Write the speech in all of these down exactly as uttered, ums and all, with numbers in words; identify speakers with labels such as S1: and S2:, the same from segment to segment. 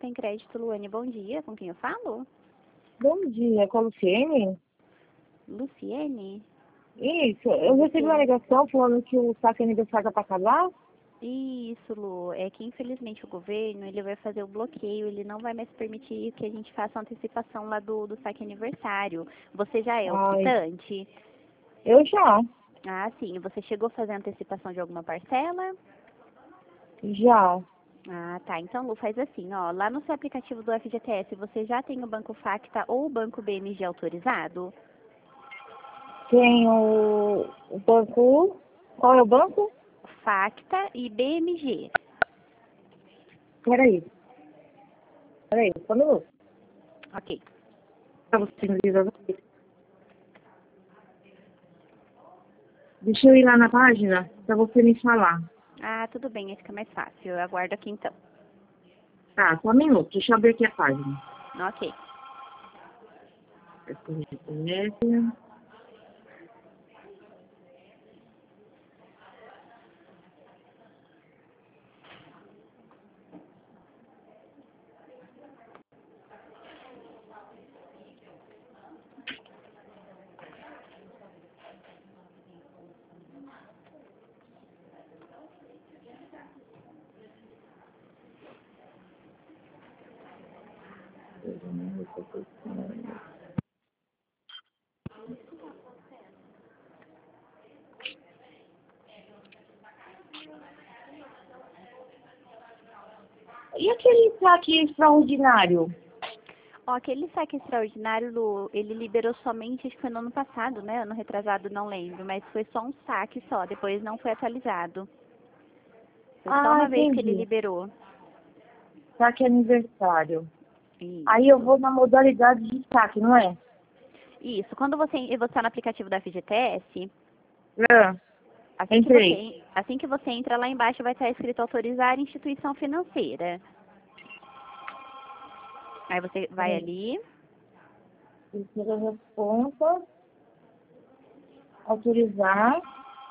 S1: Sem Crédito, Luane, bom dia. Com quem eu falo?
S2: Bom dia, com a Luciene?
S1: Luciene?
S2: Isso, eu recebi uma ligação falando que o saque aniversário está para acabar.
S1: Isso, Lu. É que infelizmente o governo ele vai fazer o bloqueio, ele não vai mais permitir que a gente faça a antecipação lá do, do saque aniversário. Você já é
S2: Ai,
S1: optante?
S2: eu já,
S1: Ah, sim. Você chegou a fazer a antecipação de alguma parcela?
S2: já.
S1: Ah, tá. Então, Lu, faz assim, ó. Lá no seu aplicativo do F G T S, você já tem o Banco Facta ou o Banco B M G autorizado?
S2: Tem o, o banco. Qual é o banco?
S1: Facta e B M G.
S2: Peraí, peraí, só um minuto.
S1: Ok.
S2: Pra você me dizer. Deixa eu ir lá na página para você me falar.
S1: Ah, tudo bem, aí fica mais fácil. Eu aguardo aqui então.
S2: Tá, só um minuto, deixa eu abrir aqui a página.
S1: Ok.
S2: E aquele saque extraordinário?
S1: Ó, aquele saque extraordinário, Lu, ele liberou somente, acho que foi no ano passado, né? Ano retrasado, não lembro, mas foi só um saque só, depois não foi atualizado. Foi só
S2: Ah,
S1: uma vez que ele
S2: entendi.
S1: liberou.
S2: Saque aniversário. Aí eu
S1: Isso.
S2: vou na modalidade de saque, não é?
S1: Isso. Quando você você está no aplicativo da F G T S,
S2: Ah,
S1: assim que
S2: entrei.
S1: você assim que você entra lá embaixo vai estar escrito autorizar instituição financeira. Aí você vai
S2: Peraí.
S1: ali.
S2: Terceira responsa. Autorizar.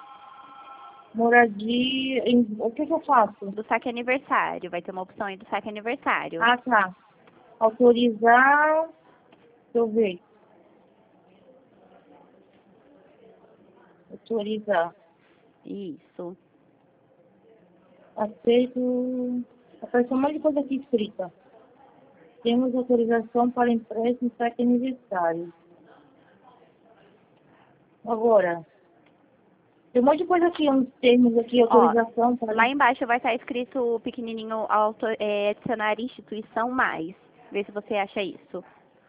S2: Moradia. Em, o que que eu faço?
S1: Do saque aniversário. Vai ter uma opção aí do saque aniversário.
S2: Ah, tá. Autorizar. Deixa eu ver. Autorizar.
S1: Isso.
S2: Aceito. Apareceu um monte de coisa aqui escrita. Temos autorização para empréstimo saque aniversário. Agora, tem um monte de coisa aqui, uns termos aqui,
S1: Ó,
S2: autorização para...
S1: lá embaixo vai estar escrito pequenininho auto, é, adicionar instituição mais. Vê se você acha isso.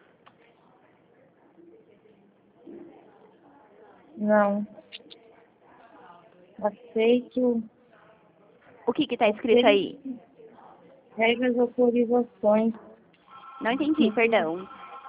S2: Não. Aceito.
S1: O que que tá escrito aí?
S2: Aceito. Regras e autorizações.
S1: Não entendi, perdão.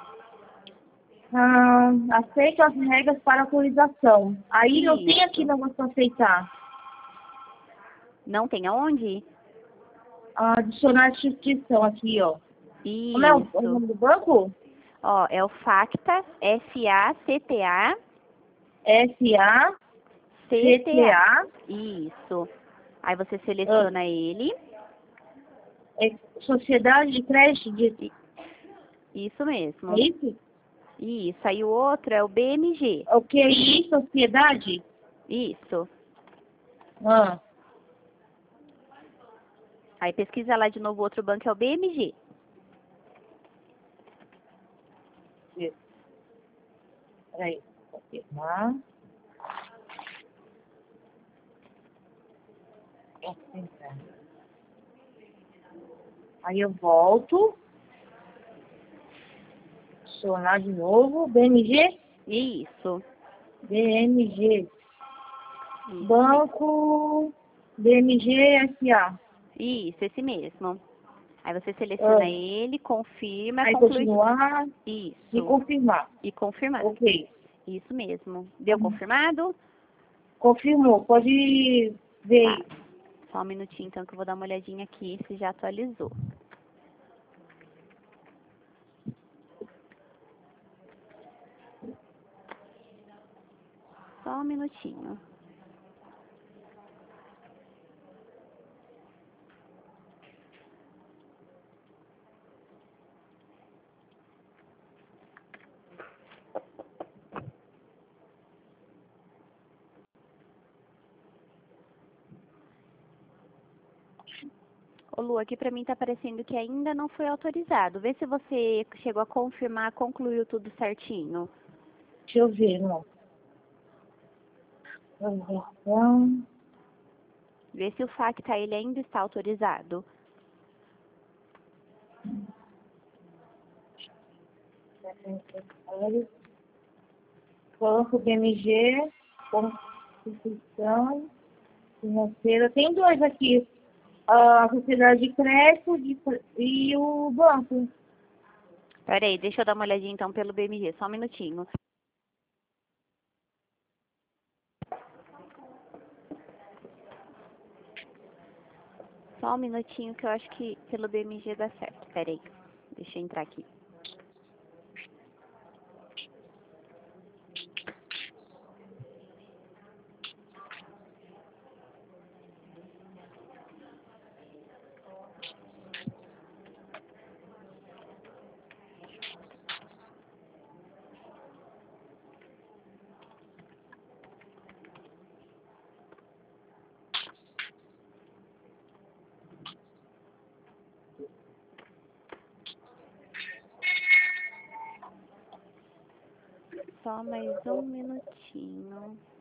S2: Ah, aceito as regras para autorização. Aí não tem aqui
S1: Isso.
S2: negócio para aceitar.
S1: Não tem aonde?
S2: Ah, adicionar instituição aqui, ó. Como é o, o
S1: Isso.
S2: nome do banco?
S1: Ó, é o Facta, F A C T A,
S2: S A
S1: C
S2: C
S1: T
S2: T
S1: A.
S2: A.
S1: Isso. Aí você
S2: Ah,
S1: seleciona ele.
S2: é Sociedade de Crédito de...
S1: I- Isso
S2: É
S1: mesmo.
S2: isso?
S1: Isso. Aí o outro é o B M G.
S2: O que é isso? Sociedade?
S1: Isso.
S2: Ah,
S1: Aí pesquisa lá de novo, o outro banco é o B M G.
S2: peraí. Confirmar. Entrar. Aí eu volto. Adicionar de novo. B M G?
S1: Isso.
S2: B M G.
S1: Isso mesmo.
S2: Banco B M G S A.
S1: Isso, esse mesmo. Aí você seleciona
S2: Ah,
S1: ele, confirma,
S2: aí
S1: conclui.
S2: continuar e
S1: Isso.
S2: confirmar.
S1: E confirmar.
S2: Ok.
S1: Isso mesmo. Deu confirmado?
S2: Confirmou. Pode
S1: Tá.
S2: ver.
S1: Só um minutinho então que eu vou dar uma olhadinha aqui se já atualizou. Só um minutinho. Ô, Lu, aqui pra mim tá parecendo que ainda não foi autorizado. Vê se você chegou a confirmar, concluiu tudo certinho.
S2: Deixa eu ver, não. Autorização.
S1: Vê se o FACTA ele ainda está autorizado.
S2: Banco B M G, Constituição Financeira. Tem dois aqui. A Sociedade de Crédito de- e o banco.
S1: Peraí, deixa eu dar uma olhadinha então pelo B M G, só um minutinho. Só um minutinho que eu acho que pelo B M G dá certo. Peraí, deixa eu entrar aqui. Só mais um minutinho.